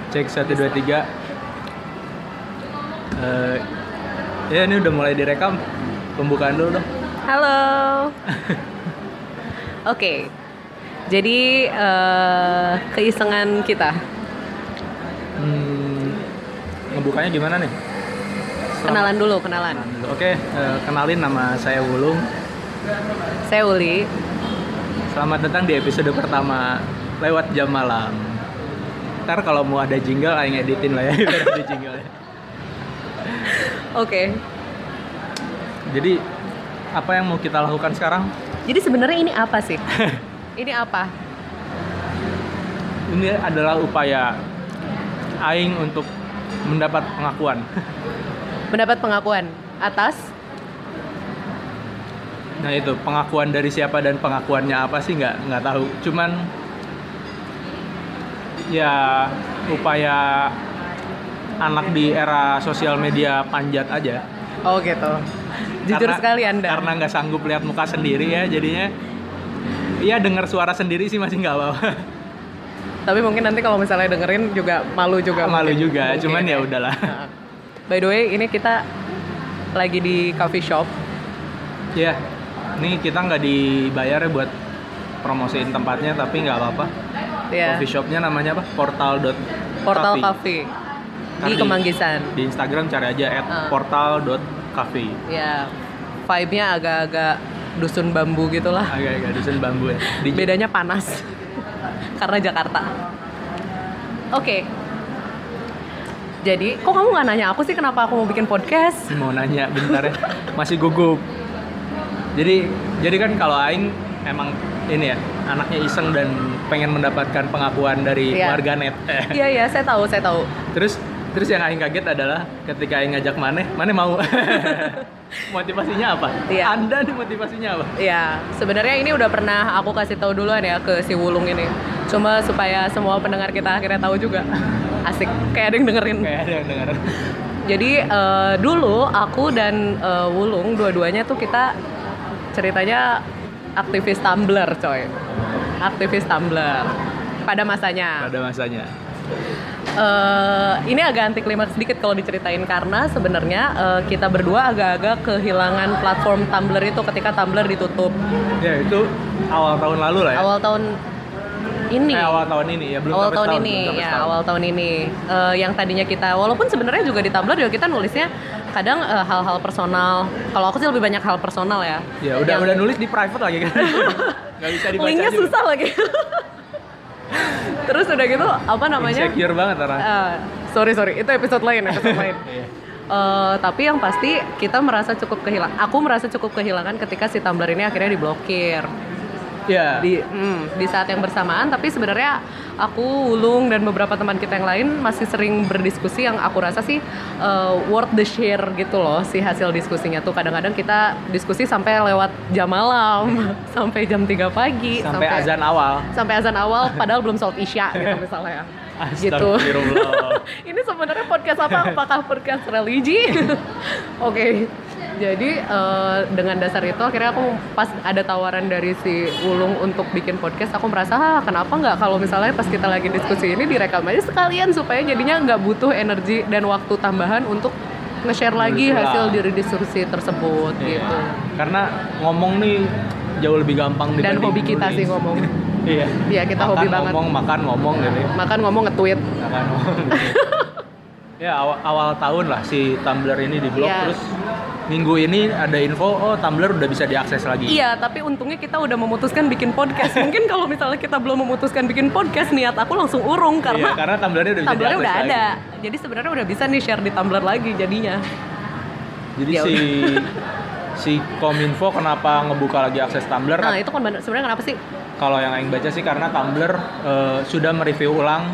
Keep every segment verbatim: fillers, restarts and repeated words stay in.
Cek satu dua tiga. Uh, ya ini udah mulai direkam. Pembukaan dulu dong. Halo. Oke. Okay. Jadi uh, keisengan kita. Hmm, ngebukanya gimana nih? Selamat. Kenalan dulu, kenalan. kenalan dulu. Oke, uh, kenalin nama saya Wulung. Saya Uli. Selamat datang di episode pertama lewat jam malam. Ntar kalau mau ada jingle, aing editin lah ya, biar ada jingle ya. Oke. Okay. Jadi apa yang mau kita lakukan sekarang? Jadi sebenarnya ini apa sih? Ini apa? Ini adalah upaya aing untuk mendapat pengakuan. Mendapat pengakuan atas? Nah itu pengakuan dari siapa dan pengakuannya apa sih nggak nggak tahu. Cuman ya upaya anak di era sosial media panjat aja. Oh gitu. Jujur karena, sekali Anda. Karena nggak sanggup lihat muka sendiri ya, jadinya iya dengar suara sendiri sih masih nggak apa-apa. Tapi mungkin nanti kalau misalnya dengerin juga malu juga. Malu mungkin. juga, mungkin, cuman ya udahlah. Nah. By the way, ini kita lagi di coffee shop. Iya, yeah. Ini kita nggak dibayar ya buat promosiin tempatnya, tapi nggak apa-apa. Yeah. Coffee shopnya namanya apa? Portal. Portal Cafe. Di Kemanggisan. Di Instagram cari aja at uh. portal dot cafe. Ya, vibe-nya agak-agak dusun bambu gitulah. Agak-agak dusun bambu ya. Di... Bedanya panas. Karena Jakarta. Oke. Okay. Jadi, kok kamu nggak nanya aku sih kenapa aku mau bikin podcast? Mau nanya, bentar ya. Masih gugup. Jadi, jadi kan kalau aing emang ini ya, anaknya iseng dan pengen mendapatkan pengakuan dari yeah. warganet. Iya, yeah, iya, yeah, saya tahu, saya tahu. Terus terus yang aing kaget adalah ketika aing ngajak Maneh, Maneh mau. Motivasinya apa? Yeah. Anda nih motivasinya apa? Iya, yeah. Sebenarnya ini udah pernah aku kasih tahu duluan ya ke si Wulung ini. Cuma supaya semua pendengar kita akhirnya tahu juga. Asik, kayak ada yang dengerin. Kayak ada yang dengerin. Jadi uh, dulu aku dan uh, Wulung dua-duanya tuh kita ceritanya aktivis Tumblr, coy. Aktivis Tumblr pada masanya. Pada masanya. Uh, ini agak anti klimaks sedikit kalau diceritain karena sebenarnya uh, kita berdua agak-agak kehilangan platform Tumblr itu ketika Tumblr ditutup. Ya itu awal tahun lalu lah ya. Awal tahun ini. Eh, awal tahun ini ya belum awal tahun tahun, ini belum ya tahun. awal tahun ini uh, yang tadinya kita walaupun sebenarnya juga di Tumblr juga kita nulisnya kadang uh, hal-hal personal. Kalau aku sih lebih banyak hal personal ya. Ya udah yang... udah nulis di private lagi kan. Nggak bisa dibaca. Linknya juga. susah lagi. Terus udah gitu apa namanya? Insecure banget orang. Uh, sorry sorry itu episode lain episode lain. Uh, tapi yang pasti kita merasa cukup kehilangan. Aku merasa cukup kehilangan ketika si Tumblr ini akhirnya diblokir. Yeah. Di mm, di saat yang bersamaan, tapi sebenarnya aku, Wulung dan beberapa teman kita yang lain masih sering berdiskusi yang aku rasa sih uh, worth the share gitu loh si hasil diskusinya tuh. Kadang-kadang kita diskusi sampai lewat jam malam, sampai jam tiga pagi, sampai, sampai azan awal. Sampai azan awal padahal belum sholat Isya gitu misalnya. Gitu. Ini sebenarnya podcast apa? Apakah podcast religi? Oke. Okay. Jadi uh, dengan dasar itu akhirnya aku pas ada tawaran dari si Wulung untuk bikin podcast, aku merasa ah, kenapa nggak kalau misalnya pas kita lagi diskusi ini direkam aja sekalian supaya jadinya nggak butuh energi dan waktu tambahan untuk nge-share lagi hasil dari diskusi tersebut iya. Gitu. Karena ngomong nih jauh lebih gampang dan hobi kita nulis. Sih ngomong. Iya. Iya kita makan, hobi banget. Ngomong makan ngomong gitu. Makan ngomong nge-tweet. Makan ngomong. Ya awal, awal tahun lah si Tumblr ini di blok yeah. Terus minggu ini ada info, oh Tumblr udah bisa diakses lagi. Iya, tapi untungnya kita udah memutuskan bikin podcast. Mungkin kalau misalnya kita belum memutuskan bikin podcast, niat aku langsung urung karena iya, karena Tumblr-nya udah bisa Tumblr-nya diakses udah lagi. ada. Jadi sebenarnya udah bisa nih share di Tumblr lagi jadinya. Jadi ya si si Kominfo kenapa ngebuka lagi akses Tumblr? Nah, itu kan sebenarnya kenapa sih? Kalau yang aing baca sih karena Tumblr uh, sudah mereview ulang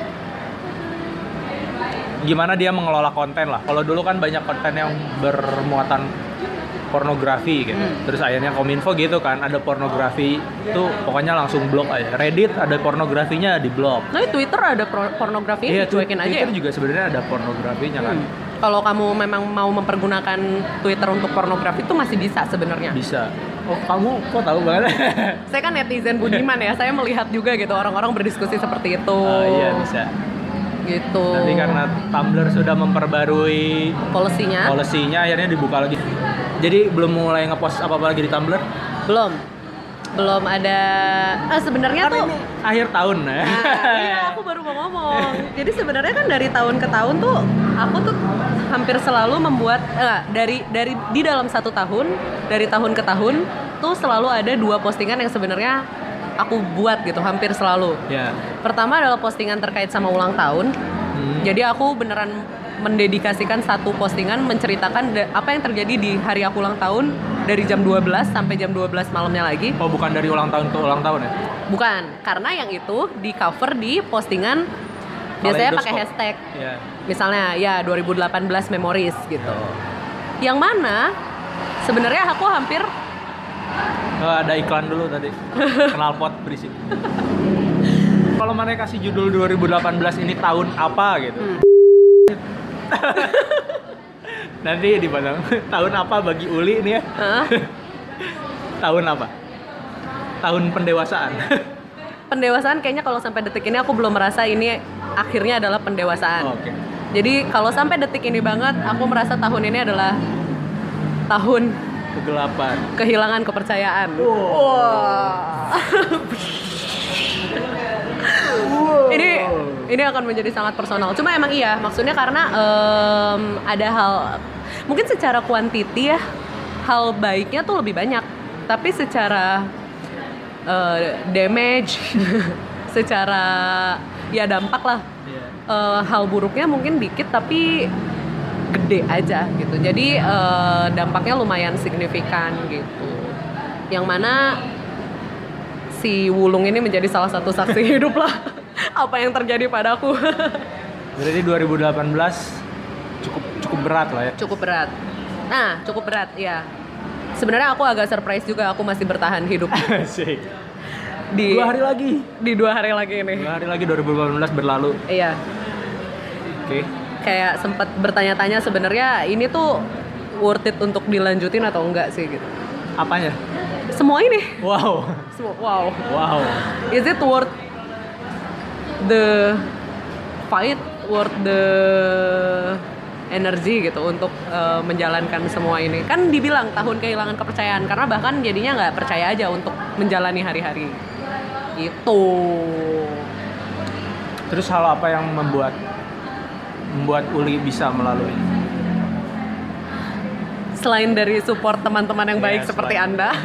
gimana dia mengelola konten lah. Kalau dulu kan banyak konten yang bermuatan pornografi gitu. Hmm. Terus akhirnya Kominfo gitu kan, ada pornografi itu pokoknya langsung blok aja. Reddit ada pornografinya di blok. Nah, Twitter ada pornografinya iya, dicuekin aja. Twitter ya? juga sebenarnya ada pornografinya kan. Hmm. Kalau kamu memang mau mempergunakan Twitter untuk pornografi itu masih bisa sebenarnya. Bisa. Oh, kamu kok tahu banget? Saya kan netizen budiman ya. Saya melihat juga gitu orang-orang berdiskusi seperti itu. Oh iya bisa. gitu. Nanti karena Tumblr sudah memperbarui polisinya, polisinya akhirnya dibuka lagi. Jadi belum mulai ngepost apa-apa lagi di Tumblr? Belum. Belum ada. Ah, sebenarnya kan tuh ini akhir tahun ya. Nah, iya, aku baru mau ngomong. Jadi sebenarnya kan dari tahun ke tahun tuh aku tuh hampir selalu membuat eh, dari dari di dalam satu tahun, dari tahun ke tahun tuh selalu ada dua postingan yang sebenarnya aku buat gitu, hampir selalu. Yeah. Pertama adalah postingan terkait sama ulang tahun. Hmm. Jadi aku beneran mendedikasikan satu postingan menceritakan de- apa yang terjadi di hari aku ulang tahun dari jam dua belas sampai jam dua belas malamnya lagi. Oh, bukan dari ulang tahun ke ulang tahun ya? Bukan, karena yang itu di cover di postingan biasanya pakai hashtag. Yeah. Misalnya ya dua ribu delapan belas memories gitu. Yang mana sebenarnya aku hampir oh, ada iklan dulu tadi. Knalpot berisik. Kalau mana kasih judul dua ribu delapan belas ini tahun apa gitu. Hmm. Nanti dipandang tahun apa bagi Uli nih ya? Huh? Tahun apa? Tahun pendewasaan. Pendewasaan kayaknya kalau sampai detik ini aku belum merasa ini akhirnya adalah pendewasaan. Oh, Oke. Okay. Jadi kalau sampai detik ini banget aku merasa tahun ini adalah tahun kegelapan, kehilangan kepercayaan. Wow. Wow. Wow. Ini ini akan menjadi sangat personal. Cuma emang iya, maksudnya karena um, ada hal mungkin secara kuantiti ya, hal baiknya tuh lebih banyak. Tapi secara uh, damage, secara ya dampak lah. Yeah. Uh, hal buruknya mungkin dikit tapi gede aja gitu. Jadi uh, dampaknya lumayan signifikan gitu. Yang mana si Wulung ini menjadi salah satu saksi hidup lah apa yang terjadi padaku. Berarti dua ribu delapan belas cukup cukup berat lah ya. Cukup berat. Nah, cukup berat ya. Sebenarnya aku agak surprise juga aku masih bertahan hidup. Asik. Di dua hari lagi. Di dua hari lagi ini. Dua hari lagi dua ribu delapan belas berlalu. Iya. Oke. Okay. Kayak sempat bertanya-tanya sebenarnya ini tuh worth it untuk dilanjutin atau enggak sih gitu. Apanya? Semua ini. Wow. Semua, wow. Wow. Is it worth the fight, worth the energy gitu untuk uh, menjalankan semua ini? Kan dibilang tahun kehilangan kepercayaan karena bahkan jadinya nggak percaya aja untuk menjalani hari-hari. Itu. Terus hal apa yang membuat membuat Uli bisa melalui? Selain dari support teman-teman yang baik yeah, seperti selain. Anda.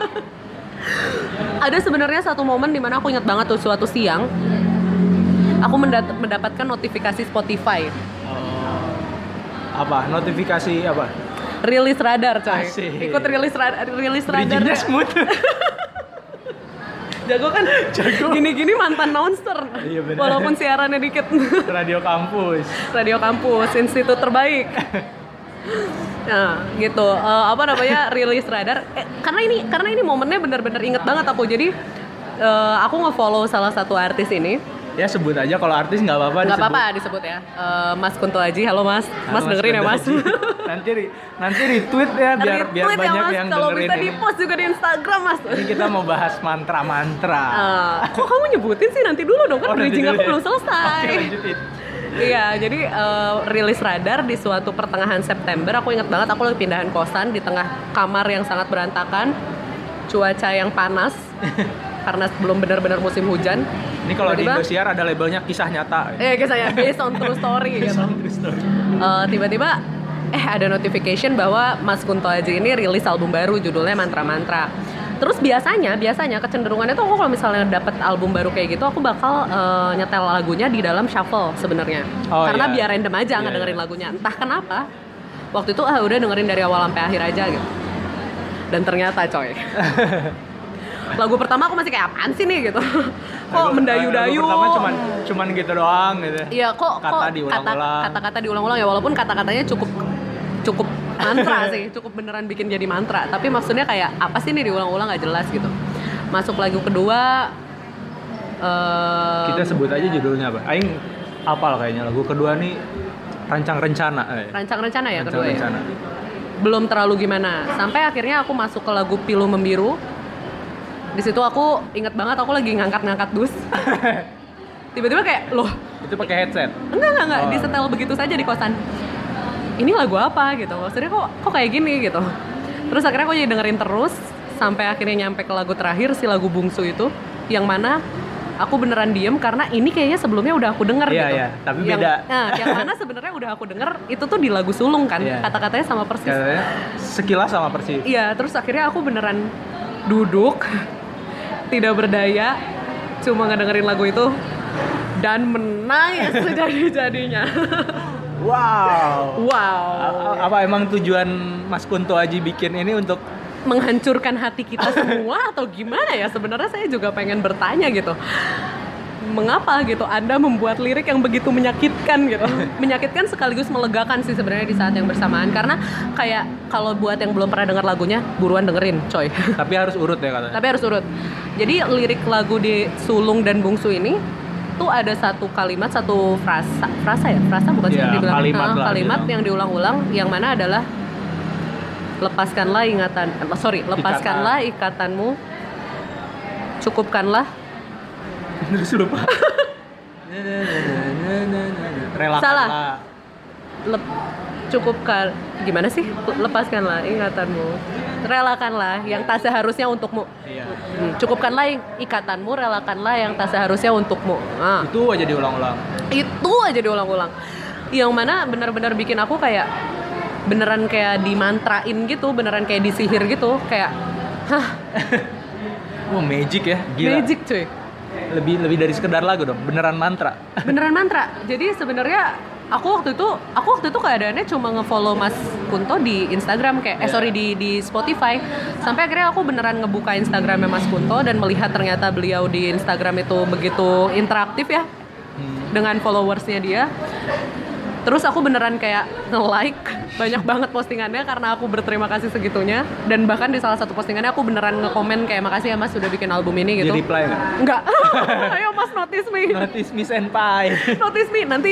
Ada sebenarnya satu momen di mana aku ingat banget tuh suatu siang aku mendat- mendapatkan notifikasi Spotify. Oh. Apa? Notifikasi apa? Rilis radar, coy. Asik. Ikut rilis radar, rilis radar. Bridging-nya smooth. Jago kan? Jago. Gini-gini mantan announcer. Iya benar. Walaupun siarannya dikit. Radio kampus. Radio kampus, institut terbaik. Nah, gitu. Uh, apa namanya? Rilis radar. Eh, karena ini karena ini momennya benar-benar inget banget aku. Jadi uh, aku nge-follow salah satu artis ini. Ya sebut aja kalau artis nggak apa-apa. Nggak apa-apa disebut ya. Uh, Mas Kunto Aji, halo Mas. Halo, mas, mas dengerin ya Mas. nanti nanti retweet ya biar retweet biar ya, banyak mas. yang kalau dengerin bisa ini. Di post juga di Instagram Mas. Ini kita mau bahas mantra-mantra. Uh, kok kamu nyebutin sih nanti dulu dong kan oh, bridging aku ya? Belum selesai. Oke lanjutin. Iya, jadi uh, rilis radar di suatu pertengahan September. Aku ingat banget aku lagi pindahan kosan di tengah kamar yang sangat berantakan, cuaca yang panas karena belum benar-benar musim hujan. Ini kalau di Indosiar ada labelnya kisah nyata. Eh, kisahnya based on true story gitu. Uh, tiba-tiba eh ada notification bahwa Mas Kunto Aji ini rilis album baru judulnya Mantra-Mantra. Terus biasanya, biasanya kecenderungannya tuh aku kalau misalnya dapet album baru kayak gitu, aku bakal uh, nyetel lagunya di dalam shuffle sebenarnya. Oh, karena iya. biar random aja yeah, ngedengerin yeah. lagunya. Entah kenapa, waktu itu ah udah dengerin dari awal sampai akhir aja gitu. Dan ternyata coy, lagu pertama aku masih kayak apaan sih nih gitu. Kok lagu, mendayu-dayu. Lagu pertama cuman cuman gitu doang gitu. Iya kok kata kok diulang-ulang. Kata, kata-kata diulang-ulang ya walaupun kata-katanya cukup cukup mantra sih, cukup beneran bikin jadi mantra. Tapi maksudnya kayak apa sih nih diulang-ulang nggak jelas gitu. Masuk lagu kedua. Um, Kita sebut aja judulnya apa? Aing apal kayaknya lagu kedua nih Rancang Rencana. Eh. Rancang Rencana ya Rancang kedua Rencana. ya. Belum terlalu gimana. Sampai akhirnya aku masuk ke lagu Pilu Membiru. Di situ aku inget banget aku lagi ngangkat-ngangkat dus. Tiba-tiba kayak loh Itu pakai headset? Enggak, enggak, enggak. Oh. Disetel begitu saja di kosan. Ini lagu apa gitu. Maksudnya kok kok kayak gini gitu. Terus akhirnya aku jadi dengerin terus sampai akhirnya nyampe ke lagu terakhir, si lagu Bungsu itu, yang mana aku beneran diem karena ini kayaknya sebelumnya udah aku denger iya, gitu. Iya, tapi yang, beda. Nah, yang mana sebenarnya udah aku denger itu tuh di lagu Sulung kan, iya. Kata-katanya sama persis. Katanya sekilas sama persis. Iya, terus akhirnya aku beneran duduk, tidak berdaya, cuma ngedengerin lagu itu dan menangis sejadi-jadinya. Wow. Wow. A- apa emang tujuan Mas Kunto Aji bikin ini untuk menghancurkan hati kita semua atau gimana ya? Sebenarnya saya juga pengen bertanya gitu. Mengapa gitu Anda membuat lirik yang begitu menyakitkan gitu? Menyakitkan sekaligus melegakan sih sebenarnya di saat yang bersamaan, karena kayak kalau buat yang belum pernah dengar lagunya, buruan dengerin, coy. Tapi harus urut ya katanya. Tapi harus urut. Jadi lirik lagu di Sulung dan Bungsu ini tuh ada satu kalimat, satu frasa, frasa ya? Frasa bukan sih ya, yang dibilang? Kalimat, nah, lah, kalimat gitu. yang diulang-ulang, yang mana adalah lepaskanlah ingatan, eh, sorry, lepaskanlah Ikatan. ikatanmu, cukupkanlah. Terus lupa. Relakanlah. Salah. Lep, cukupkan, gimana sih? Lepaskanlah ingatanmu, relakanlah yang tak seharusnya untukmu. Iya. Hmm, cukupkanlah ikatanmu, relakanlah yang tak seharusnya untukmu. Nah, Itu aja diulang-ulang. itu aja diulang-ulang. Yang mana benar-benar bikin aku kayak beneran kayak dimantrain gitu, beneran kayak disihir gitu, kayak hah, Wah, magic ya, gila. magic cuy. Lebih lebih dari sekedar lagu dong, beneran mantra. Beneran mantra. Jadi sebenarnya aku waktu itu, aku waktu itu keadaannya cuma ngefollow Mas Kunto di Instagram kayak, eh sorry di di Spotify. Sampai akhirnya aku beneran ngebuka Instagramnya Mas Kunto dan melihat ternyata beliau di Instagram itu begitu interaktif ya, hmm. dengan followersnya dia. Terus aku beneran kayak nge-like banyak banget postingannya karena aku berterima kasih segitunya. Dan bahkan di salah satu postingannya aku beneran nge-komen kayak, makasih ya Mas sudah bikin album ini gitu. Di reply nggak? Enggak. Ayo Mas notice me. Notice me senpai. Notice me nanti.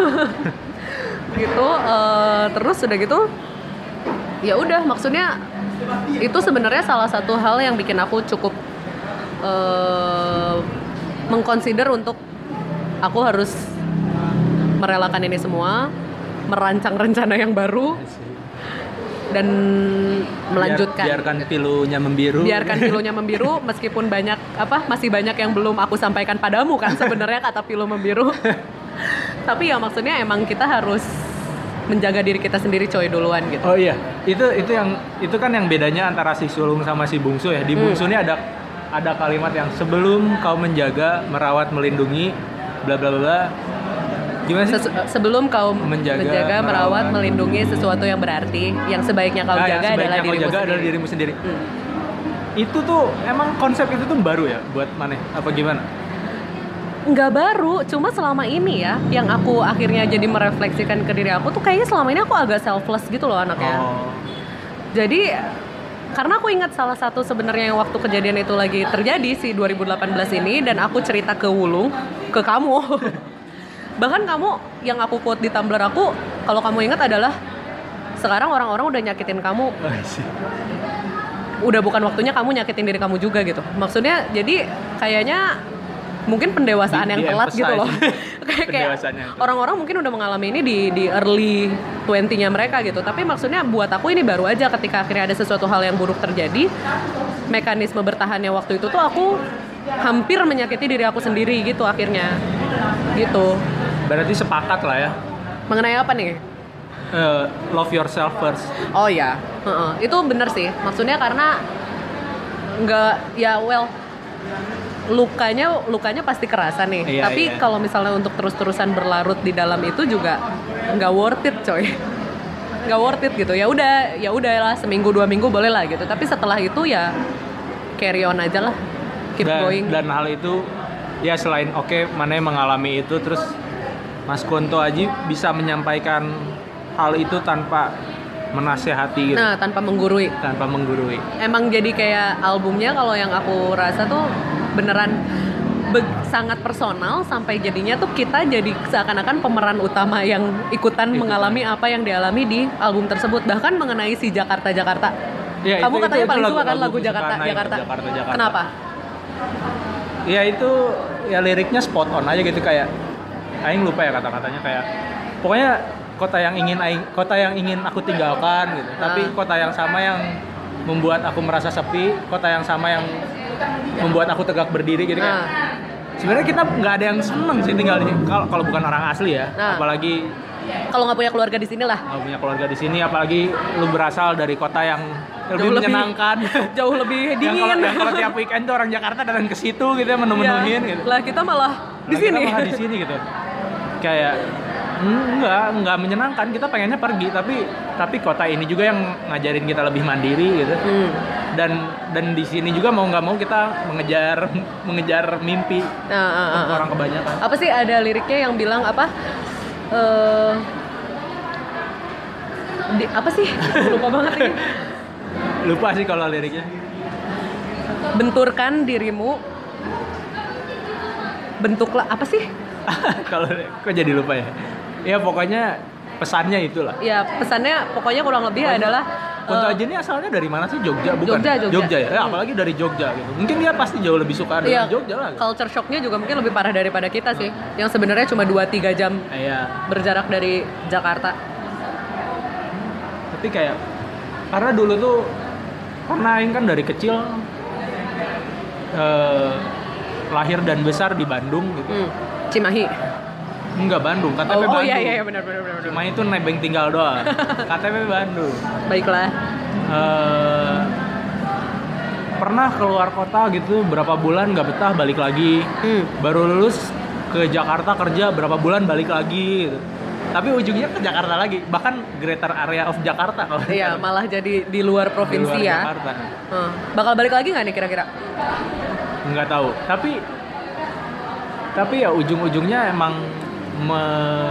Gitu. Uh, terus udah gitu. Ya udah, maksudnya itu sebenarnya salah satu hal yang bikin aku cukup uh, mengconsider untuk aku harus merelakan ini semua, merancang rencana yang baru, dan melanjutkan. Biar, biarkan pilunya membiru. Biarkan pilunya membiru, meskipun banyak apa masih banyak yang belum aku sampaikan padamu kan sebenarnya kata pilu membiru. Tapi ya maksudnya emang kita harus menjaga diri kita sendiri coy duluan gitu. Oh iya, itu itu yang itu kan yang bedanya antara si Sulung sama si Bungsu ya. Di Bungsu ini hmm. ada ada kalimat yang sebelum kau menjaga, merawat, melindungi, bla bla bla. Gimana sih? Ses- sebelum kau menjaga, menjaga merawat, merawat, melindungi sesuatu yang berarti, yang sebaiknya kau nah, jaga yang adalah kau dirimu jaga sendiri. adalah dirimu sendiri. Hmm. Itu tuh emang konsep itu tuh baru ya buat Maneh apa gimana? Nggak baru, cuma selama ini ya yang aku akhirnya jadi merefleksikan ke diri aku tuh kayaknya selama ini aku agak selfless gitu loh anaknya. Oh. Jadi karena aku ingat salah satu sebenarnya yang waktu kejadian itu lagi terjadi si dua ribu delapan belas ini, dan aku cerita ke Wulung, ke kamu. Bahkan kamu yang aku quote di Tumblr aku, kalau kamu ingat adalah sekarang orang-orang udah nyakitin kamu. Udah bukan waktunya kamu nyakitin diri kamu juga gitu. Maksudnya jadi kayaknya mungkin pendewasaan di, yang telat gitu loh. kayak kayak orang-orang mungkin udah mengalami ini di di early twenty-nya mereka gitu. Tapi maksudnya buat aku ini baru aja ketika akhirnya ada sesuatu hal yang buruk terjadi, mekanisme bertahannya waktu itu tuh aku hampir menyakiti diri aku sendiri gitu akhirnya. Gitu. Berarti sepakat lah ya. Mengenai apa nih? Uh, love yourself first. Oh ya, uh-uh. Itu bener sih. Maksudnya karena nggak ya well lukanya lukanya pasti kerasa nih. Iya, tapi iya. Kalau misalnya untuk terus-terusan berlarut di dalam itu juga nggak worth it coy. Nggak worth it gitu. Ya udah ya udahlah seminggu dua minggu boleh lah gitu. Tapi setelah itu ya carry on aja lah. Keep dan, going. Dan hal itu ya selain oke okay, Maneh mengalami itu, terus Mas Kunto Aji bisa menyampaikan hal itu tanpa menasehati gitu. Nah, tanpa menggurui. Tanpa menggurui. Emang jadi kayak albumnya kalau yang aku rasa tuh beneran be- sangat personal sampai jadinya tuh kita jadi seakan-akan pemeran utama yang ikutan, ikutan mengalami apa yang dialami di album tersebut. Bahkan mengenai si Jakarta-Jakarta. Ya, kamu itu, katanya itu, paling suka kan lagu Jakarta, Jakarta. Jakarta, Jakarta. Kenapa? Ya itu ya liriknya spot on aja gitu, kayak aing lupa ya kata-katanya kayak pokoknya kota yang ingin aing kota yang ingin aku tinggalkan gitu. Uh. Tapi kota yang sama yang membuat aku merasa sepi, kota yang sama yang membuat aku tegak berdiri gitu kan. Uh. Sebenarnya kita nggak ada yang seneng sih tinggal di sini kalau kalau bukan orang asli ya, uh. apalagi kalau nggak punya keluarga di sini lah. Nggak punya keluarga di sini, apalagi lu berasal dari kota yang lebih jauh menyenangkan, lebih, jauh lebih dingin. Yang kalau tiap weekend tuh orang Jakarta datang ke situ gitu ya, menu-menuin ya. gitu. Lah kita malah di lah, sini. Kita malah di sini gitu. Kayak enggak, enggak menyenangkan. Kita pengennya pergi, tapi tapi kota ini juga yang ngajarin kita lebih mandiri gitu. Hmm. Dan dan di sini juga mau nggak mau kita mengejar mengejar mimpi uh, uh, uh, orang kebanyakan. Apa sih ada liriknya yang bilang apa? Uh, di, apa sih? Lupa banget ini. Lupa sih kalau liriknya. Benturkan dirimu. Bentuklah apa sih? Kalau kok jadi lupa ya? Ya pokoknya pesannya itulah. Ya pesannya pokoknya kurang lebih pokoknya, adalah Kunto Aji ini asalnya dari mana sih? Jogja bukan? Jogja, Jogja. Jogja ya? ya apalagi dari Jogja gitu. Mungkin dia pasti jauh lebih suka dengan ya, Jogja lah. Gitu. Culture shocknya juga mungkin lebih parah daripada kita sih. Yang sebenarnya cuma dua tiga jam ya. berjarak dari Jakarta. Tapi kayak karena dulu tuh karena Aing kan dari kecil eh, lahir dan besar di Bandung gitu. Hmm. Cimahi. Enggak, Bandung, K T P oh, Bandung. Oh iya iya benar benar benar. Cuma itu nebeng tinggal doang. K T P Bandung. Baiklah. Uh, pernah keluar kota gitu berapa bulan nggak betah balik lagi. Hmm. Baru lulus ke Jakarta kerja berapa bulan balik lagi gitu. Tapi ujungnya ke Jakarta lagi, bahkan greater area of Jakarta kalau iya, malah jadi di luar provinsi di luar ya. Jakarta. Hmm. Bakal balik lagi nggak nih kira-kira? Nggak tahu. Tapi tapi ya ujung-ujungnya emang me,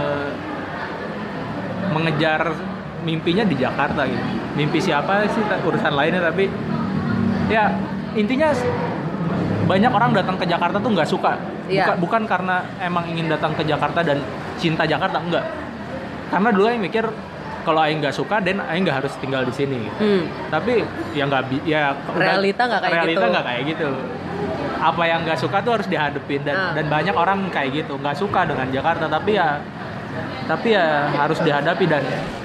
mengejar mimpinya di Jakarta gitu. Mimpi siapa sih urusan lainnya, tapi ya intinya banyak orang datang ke Jakarta tuh nggak suka. Iya. Bukan, bukan karena emang ingin datang ke Jakarta dan cinta Jakarta, enggak. Karena dulu Aing mikir kalau Aing nggak suka, dan Aing nggak harus tinggal di sini. Gitu. Hmm. Tapi ya nggak, ya realita nggak kayak realita gitu. Realita nggak kayak gitu. Apa yang nggak suka tuh harus dihadepin, dan ah. dan banyak orang kayak gitu, nggak suka dengan Jakarta, tapi ya tapi ya harus dihadapi, dan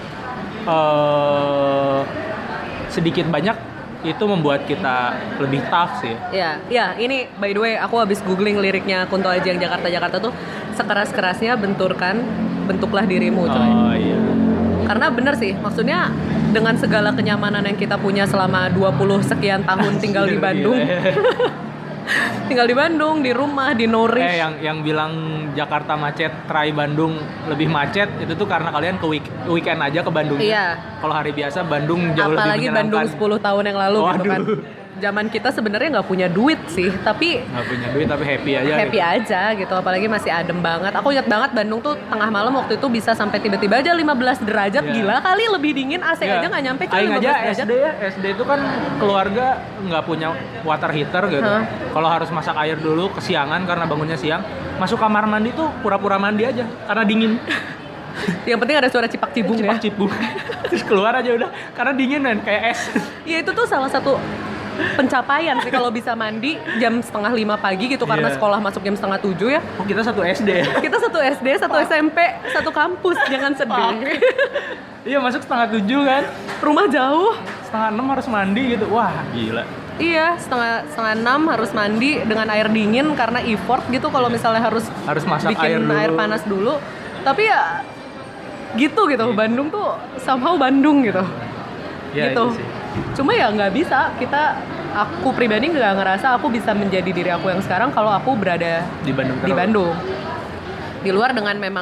uh, sedikit banyak itu membuat kita lebih tough sih. Iya, ya ini by the way aku habis googling liriknya Kunto Aji yang Jakarta-Jakarta tuh, sekeras-kerasnya benturkan, bentuklah dirimu. Coy. Oh iya. Karena bener sih, maksudnya dengan segala kenyamanan yang kita punya selama dua puluh sekian tahun tinggal di Bandung. Tinggal di Bandung, di rumah, di Norwich. Eh yang yang bilang Jakarta macet, try Bandung lebih macet, itu tuh karena kalian ke week, weekend aja ke Bandung. Iya. Kalau hari biasa Bandung jauh apalagi lebih menyenangkan. Bandung sepuluh tahun yang lalu. Waduh. Gitu kan. Zaman kita sebenarnya nggak punya duit sih, tapi nggak punya duit tapi happy aja. Happy gitu. aja gitu, apalagi masih adem banget. Aku ingat banget Bandung tuh tengah malam waktu itu bisa sampai tiba-tiba aja lima belas derajat, yeah. Gila kali, lebih dingin, A C yeah. aja nggak nyampe. Aing aja S D ya, S D itu kan keluarga nggak punya water heater gitu. Huh? Kalau harus masak air dulu kesiangan karena bangunnya siang, masuk kamar mandi tuh pura-pura mandi aja karena dingin. Yang penting ada suara cipak-cibung ya. Cipak-cibung. Terus keluar aja udah karena dingin kan, kayak es. Ya itu tuh salah satu pencapaian sih kalau bisa mandi jam setengah lima pagi gitu, karena yeah. sekolah masuk jam setengah tujuh ya. Oh, kita satu S D ya? Kita satu S D, satu S M P, satu kampus, jangan sedih. Iya, masuk setengah tujuh kan? Rumah jauh. Setengah enam harus mandi gitu, wah gila. Iya, setengah setengah enam harus mandi dengan air dingin karena effort gitu kalau misalnya harus harus masak bikin air, dulu. air panas dulu. Tapi ya gitu gitu, yeah. Bandung tuh somehow Bandung gitu. Ya, gitu. Cuma ya nggak bisa, kita aku pribadi nggak ngerasa aku bisa menjadi diri aku yang sekarang kalau aku berada di Bandung. Di Bandung. Di luar dengan memang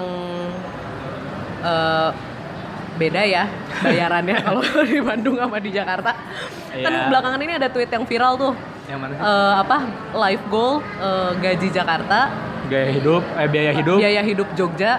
uh, beda ya bayarannya kalau di Bandung sama di Jakarta. Yeah. Kan belakangan ini ada tweet yang viral tuh. Yang mana sih? Uh, apa life goal uh, gaji Jakarta, gaya hidup, eh, biaya hidup, biaya hidup Jogja,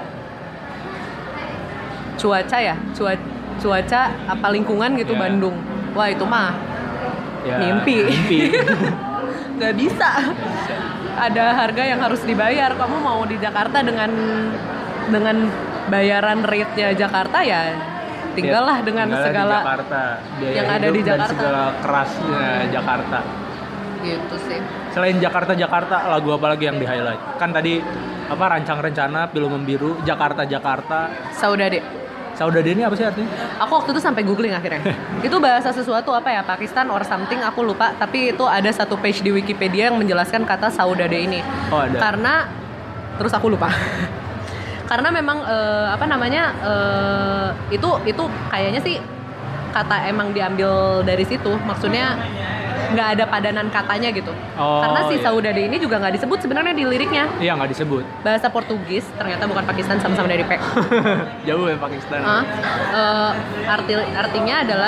cuaca ya, cuaca, cuaca apa lingkungan gitu yeah. Bandung. Wah itu mah ya, mimpi, mimpi. Gak bisa. Ada harga yang harus dibayar. Kamu mau di Jakarta dengan dengan bayaran rate-nya Jakarta ya tinggallah ya, dengan tinggal segala Jakarta. Yang ada di Jakarta. Dan segala kerasnya Jakarta. Gitu sih. Selain Jakarta Jakarta, lagu apa lagi yang di highlight? Kan tadi apa rancang rencana Pilu Membiru Jakarta Jakarta. Saudade. Saudade ini apa sih artinya? Aku waktu itu sampai googling akhirnya. Itu bahasa sesuatu apa ya, Pakistan or something, aku lupa. Tapi itu ada satu page di Wikipedia yang menjelaskan kata Saudade ini. Oh, ada. Karena terus aku lupa. Karena memang uh, apa namanya uh, itu itu kayaknya sih kata emang diambil dari situ. Maksudnya nggak ada padanan katanya gitu. Oh, karena si iya. Saudade ini juga nggak disebut sebenarnya di liriknya. Iya, nggak disebut. Bahasa Portugis, ternyata bukan Pakistan, sama-sama dari P. Jauh ya Pakistan. Uh, uh, arti artinya adalah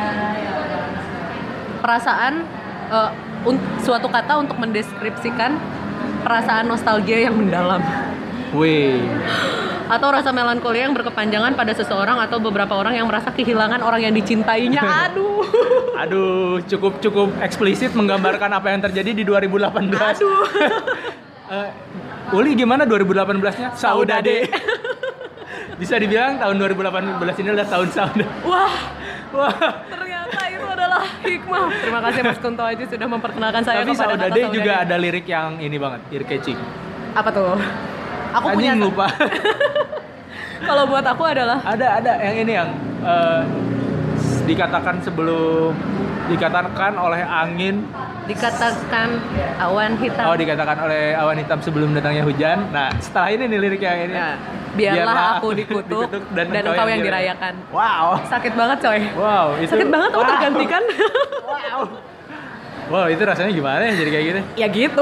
perasaan uh, un, suatu kata untuk mendeskripsikan perasaan nostalgia yang mendalam. Wih. Atau rasa melankolia yang berkepanjangan pada seseorang atau beberapa orang yang merasa kehilangan orang yang dicintainya. Aduh. Aduh, cukup cukup eksplisit menggambarkan apa yang terjadi di dua ribu delapan belas. Aduh. uh, Uli gimana dua ribu delapan belas-nya? Saudade. Bisa dibilang tahun dua ribu delapan belas ini adalah tahun Saudade. Wah. Wah. Ternyata itu adalah hikmah. Terima kasih Mas Kunto Aji sudah memperkenalkan saya Tapi kepada Saudade. Saudade Juga ada lirik yang ini banget, ear-catching. Apa tuh? Aku Anjing punya lupa. Kalau buat aku adalah ada ada yang ini yang uh, dikatakan sebelum dikatakan oleh angin, dikatakan awan hitam. Oh, dikatakan oleh awan hitam sebelum datangnya hujan. Nah, setelah ini nih liriknya ini. Ya, biarlah, biarlah aku dikutuk, dikutuk dan, dan engkau yang, yang dirayakan. Wow. Sakit banget coy. Wow, itu sakit banget wow. Oh, tergantikan. Wow. Wow, itu rasanya gimana ya jadi kayak gini? Ya gitu.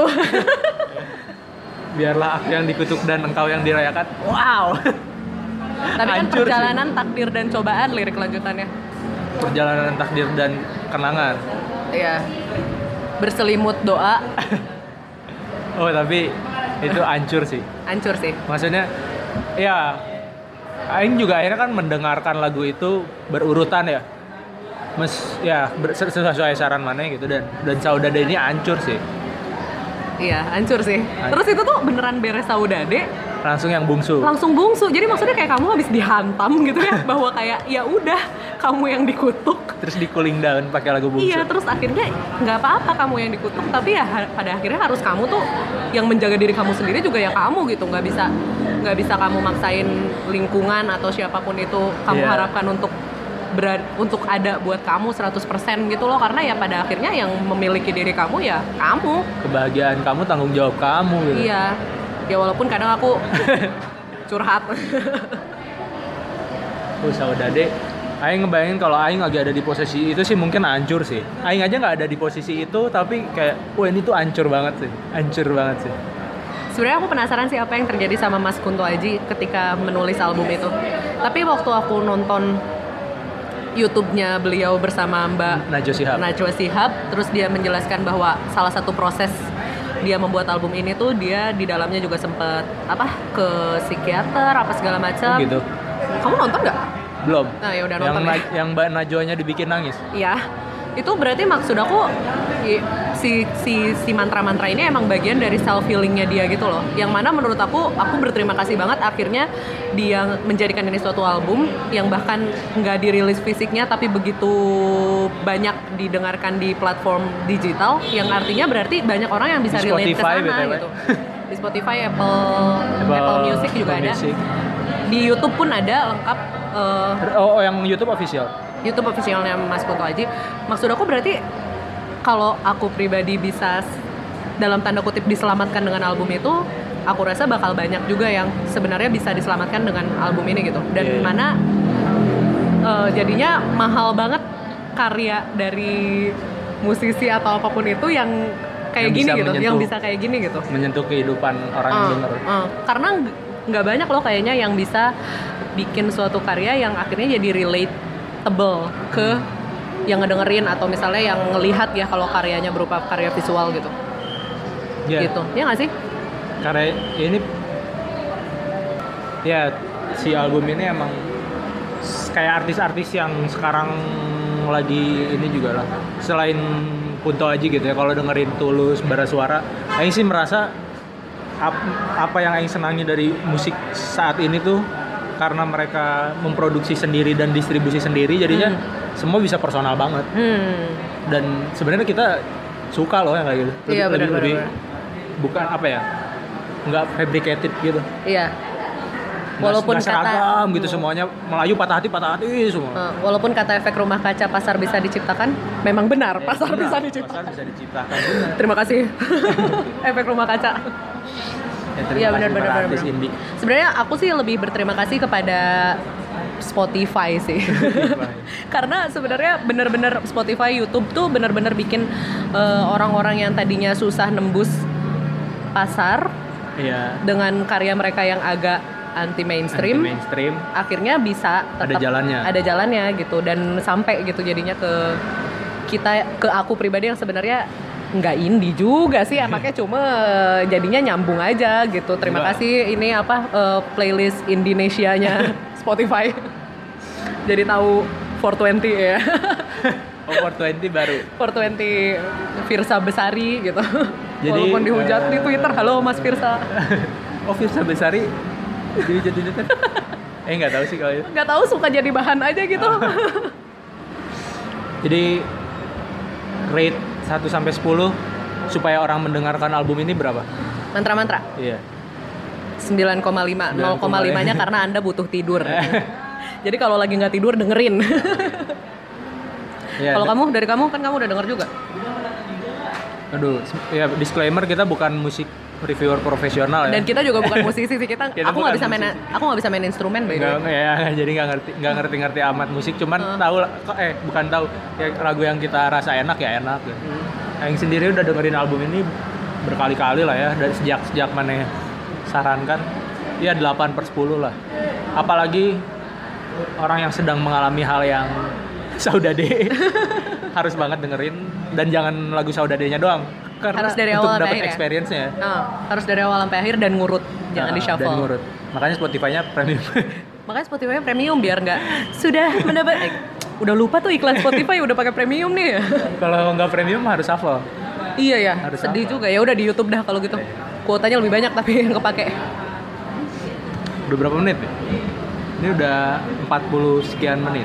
Biarlah aku yang dikutuk dan engkau yang dirayakan. Wow. Tapi kan Hancur perjalanan sih. Takdir dan cobaan lirik lanjutannya. Perjalanan takdir dan kenangan. Iya. Berselimut doa. Oh, tapi itu hancur sih. Hancur sih. Maksudnya ya Aing juga akhirnya kan mendengarkan lagu itu berurutan ya. Mes ya sesuai saran mana gitu dan dan Saudade ini hancur sih. Iya, hancur sih. Hancur. Terus itu tuh beneran beres Saudade. Langsung yang bungsu. Langsung bungsu. Jadi maksudnya kayak kamu habis dihantam gitu ya, bahwa kayak ya udah kamu yang dikutuk. Terus di cooling down pakai lagu bungsu. Iya, terus akhirnya nggak apa-apa kamu yang dikutuk, tapi ya pada akhirnya harus kamu tuh yang menjaga diri kamu sendiri juga ya kamu gitu. Nggak bisa nggak bisa kamu maksain lingkungan atau siapapun itu kamu yeah. harapkan untuk Berad, untuk ada buat kamu seratus persen gitu loh, karena ya pada akhirnya yang memiliki diri kamu ya kamu, kebahagiaan kamu tanggung jawab kamu gitu. Iya ya, walaupun kadang aku curhat. Oh, Saudade, Aing ngebayangin kalau Aing lagi ada di posisi itu sih mungkin hancur sih. Aing aja nggak ada di posisi itu tapi kayak wah ini tuh hancur banget sih, hancur banget sih. Sebenarnya aku penasaran sih apa yang terjadi sama Mas Kunto Aji ketika menulis album itu. Tapi waktu aku nonton YouTube-nya beliau bersama Mbak Najwa Shihab. Najwa Shihab, terus dia menjelaskan bahwa salah satu proses dia membuat album ini tuh dia di dalamnya juga sempet apa ke psikiater apa segala macam. Oh gitu. Kamu nonton nggak? Belum. Nah ya udah nonton. Yang, ya. yang Mbak Najwanya dibikin nangis. Iya. Itu berarti maksud aku si si si mantra-mantra ini emang bagian dari self healingnya dia gitu loh. Yang mana menurut aku aku berterima kasih banget akhirnya dia menjadikan ini suatu album yang bahkan nggak dirilis fisiknya tapi begitu banyak didengarkan di platform digital, yang artinya berarti banyak orang yang bisa relate ke sana gitu. Di Spotify, Apple, Apple, Apple Music juga Apple ada. Music. Di YouTube pun ada lengkap. Uh, oh, oh, yang YouTube official. YouTube officialnya Mas Kunto Aji. Maksud aku berarti kalau aku pribadi bisa dalam tanda kutip diselamatkan dengan album itu, aku rasa bakal banyak juga yang sebenarnya bisa diselamatkan dengan album ini gitu. Dan yeah. mana uh, jadinya mahal banget karya dari musisi atau apapun itu yang kayak yang gini gitu, yang bisa kayak gini gitu. Menyentuh kehidupan orang uh, yang denger. Uh, karena nggak banyak loh kayaknya yang bisa bikin suatu karya yang akhirnya jadi relate ke yang ngedengerin atau misalnya yang ngelihat ya kalau karyanya berupa karya visual gitu. Yeah. Gitu. Ya nggak sih? Karya ini ya si album ini emang kayak artis-artis yang sekarang lagi ini juga lah. Selain Kunto Aji gitu ya, kalau dengerin Tulus, Bara Suara, Aing sih merasa apa yang Aing senangi dari musik saat ini tuh karena mereka memproduksi sendiri dan distribusi sendiri, jadinya hmm. semua bisa personal banget. Hmm. Dan sebenarnya kita suka loh yang kayak gitu. Lebih, iya, bener, lebih, bener, lebih bener. bukan apa ya? nggak fabricated gitu. Iya. Walaupun nggak seragam kata gitu semuanya Melayu patah hati patah hati semua. Uh, walaupun kata efek rumah kaca pasar bisa diciptakan, memang benar Eh, pasar benar, bisa diciptakan. Pasar bisa diciptakan. Terima kasih. Efek rumah kaca. Iya ya, benar benar benar. Sebenarnya aku sih lebih berterima kasih kepada Spotify sih. Karena sebenarnya benar-benar Spotify, YouTube tuh benar-benar bikin uh, orang-orang yang tadinya susah nembus pasar. Iya. Dengan karya mereka yang agak anti mainstream, anti mainstream akhirnya bisa tetap ada jalannya ada jalannya gitu dan sampai gitu jadinya ke kita, ke aku pribadi yang sebenarnya nggak indie juga sih anaknya, cuma jadinya nyambung aja gitu. Terima Enggak. kasih ini apa uh, playlist Indonesianya Spotify. Jadi tahu four twenty ya. Oh, four twenty baru. four twenty Firsa Besari gitu. Jadi, walaupun dihujat uh, di Twitter, halo Mas Firsa. Oh, Firsa Besari dihujat di Twitter. Eh nggak tahu sih kalau itu. Nggak tahu, suka jadi bahan aja gitu. Jadi rate satu sampai sepuluh supaya orang mendengarkan album ini berapa? Mantra-mantra? Iya. sembilan koma lima. nol koma lima-nya karena Anda butuh tidur. Jadi kalau lagi nggak tidur dengerin. Ya, kalau d- kamu dari kamu kan kamu udah denger juga. Aduh, ya disclaimer kita bukan musik reviewer profesional ya. Dan kita juga bukan musisi sih kita. kita aku nggak bisa main, aku nggak bisa main instrumen, by the way. Ya, jadi nggak ngerti, nggak ngerti-ngerti amat musik. Cuman uh. tahu, eh bukan tahu. Ya lagu yang kita rasa enak ya enak. Ya. Hmm. Yang sendiri udah dengerin album ini berkali-kali lah ya. Dari sejak sejak mana sarankan, ya delapan per sepuluh lah. Apalagi orang yang sedang mengalami hal yang Saudade harus banget dengerin, dan jangan lagu Saudade-nya doang. Karena harus dari untuk awal dapat sampai experience-nya. Ya? Oh, harus dari awal sampai akhir dan ngurut, jangan nah, di shuffle. Dan ngurut. Makanya Spotify-nya premium. Makanya Spotify-nya premium biar nggak sudah mendapat. Eh, udah lupa tuh iklan Spotify udah pakai premium nih. Kalau nggak premium harus shuffle. Iya ya. Harus sedih shuffle. juga ya. Udah di YouTube dah kalau gitu. Kuotanya lebih banyak tapi yang kepake. Udah berapa menit? Ya? Ini udah empat puluh sekian menit.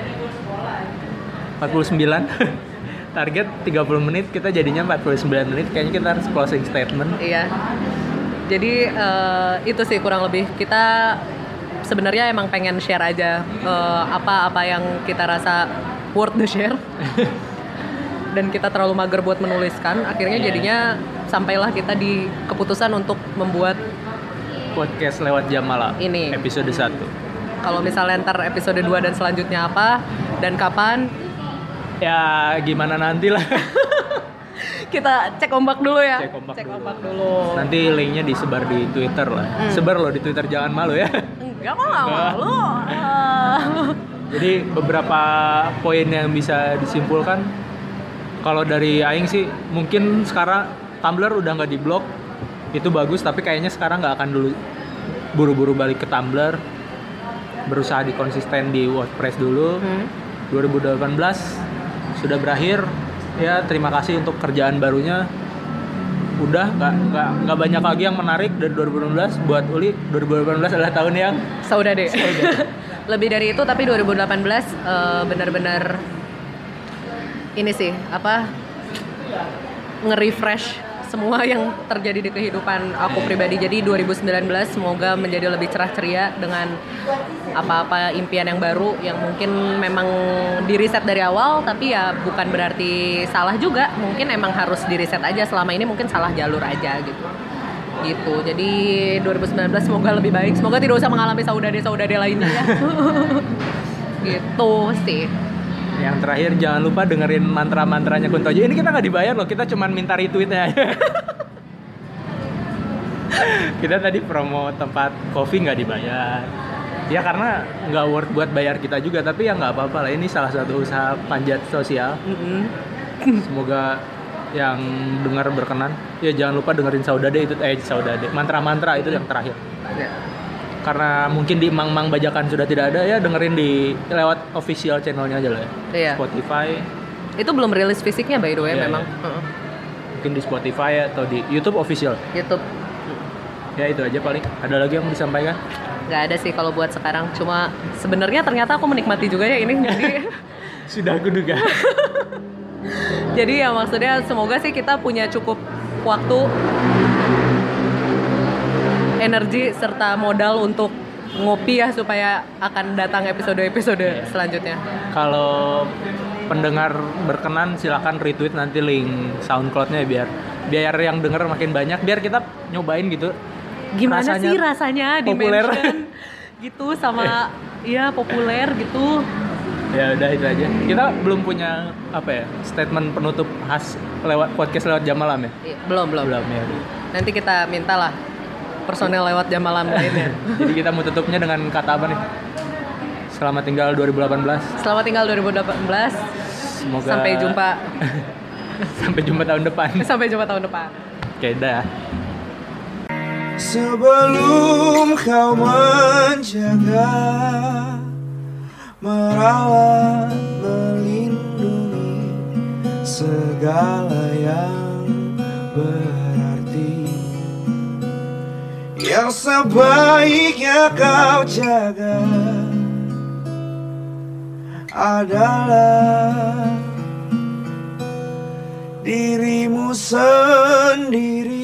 empat puluh sembilan. Target tiga puluh menit, kita jadinya empat puluh sembilan menit. Kayaknya kita harus closing statement. Iya. Jadi uh, itu sih kurang lebih. Kita sebenarnya emang pengen share aja uh, apa-apa yang kita rasa worth the share. Dan kita terlalu mager buat menuliskan. Akhirnya jadinya sampailah kita di keputusan untuk membuat podcast lewat jam malam ini episode satu. Kalau misalnya ntar episode dua dan selanjutnya apa dan kapan, ya gimana nanti lah. Kita cek ombak dulu ya. Cek ombak, cek dulu. ombak dulu. Nanti linknya disebar di Twitter lah. Hmm. Sebar loh di Twitter, jangan malu ya. Enggak kok nggak malu. Uh. Jadi beberapa poin yang bisa disimpulkan. Kalau dari Aing sih, mungkin sekarang Tumblr udah nggak diblok. Itu bagus, tapi kayaknya sekarang nggak akan dulu buru-buru balik ke Tumblr. Berusaha dikonsisten di WordPress dulu. Hmm. dua ribu delapan belas sudah berakhir. Ya terima kasih untuk kerjaan barunya. Udah nggak nggak nggak banyak lagi yang menarik dari dua ribu delapan belas buat Uli. dua ribu delapan belas adalah tahun yang Saudade. Lebih dari itu, tapi dua ribu delapan belas uh, benar-benar ini sih apa nge-refresh semua yang terjadi di kehidupan aku pribadi. Jadi dua ribu sembilan belas semoga menjadi lebih cerah ceria dengan apa-apa impian yang baru yang mungkin memang di-reset dari awal, tapi ya bukan berarti salah juga. Mungkin emang harus di-reset aja, selama ini mungkin salah jalur aja gitu. Gitu. Jadi dua ribu sembilan belas semoga lebih baik. Semoga tidak usah mengalami saudade-saudade lainnya ya. Gitu sih. Yang terakhir jangan lupa dengerin mantra-mantranya Kunto Aji. Ini kita nggak dibayar loh, kita cuma minta retweetnya aja. Kita tadi promo tempat kopi nggak dibayar. Ya karena nggak worth buat bayar kita juga, tapi ya nggak apa-apa lah. Ini salah satu usaha panjat sosial. Mm-hmm. Semoga yang dengar berkenan. Ya jangan lupa dengerin Saudade itu, eh Saudade. Mantra-mantra itu yang terakhir. Yeah. Karena mungkin di Mang-Mang Bajakan sudah tidak ada, ya dengerin di lewat official channelnya aja lah ya. Iya. Spotify. Itu belum rilis fisiknya by the way, iya, memang. Iya. Uh-uh. Mungkin di Spotify atau di YouTube official. YouTube. Ya itu aja paling. Ada lagi yang mau disampaikan? Gak ada sih kalau buat sekarang. Cuma sebenarnya ternyata aku menikmati juga ya ini. Jadi sudah aku duga. Jadi ya maksudnya semoga sih kita punya cukup waktu energi serta modal untuk ngopi ya supaya akan datang episode-episode yeah. selanjutnya. Kalau pendengar berkenan silakan retweet nanti link SoundCloud-nya biar biar yang denger makin banyak, biar kita nyobain gitu. Gimana rasanya sih rasanya populer gitu sama ya populer gitu. Ya udah itu aja. Kita belum punya apa ya statement penutup khas lewat podcast lewat jam malam ya? Belum belum. Belum ya. Nanti kita mintalah personel lewat jam malam lainnya. Jadi kita mau tutupnya dengan kata apa nih? Selamat tinggal dua ribu delapan belas. Selamat tinggal dua ribu delapan belas. Semoga sampai jumpa. Sampai jumpa tahun depan. Sampai jumpa tahun depan. Oke, dah. Sebelum kau menjaga, merawat, melindungi segala yang berarti, yang sebaiknya kau jaga adalah dirimu sendiri.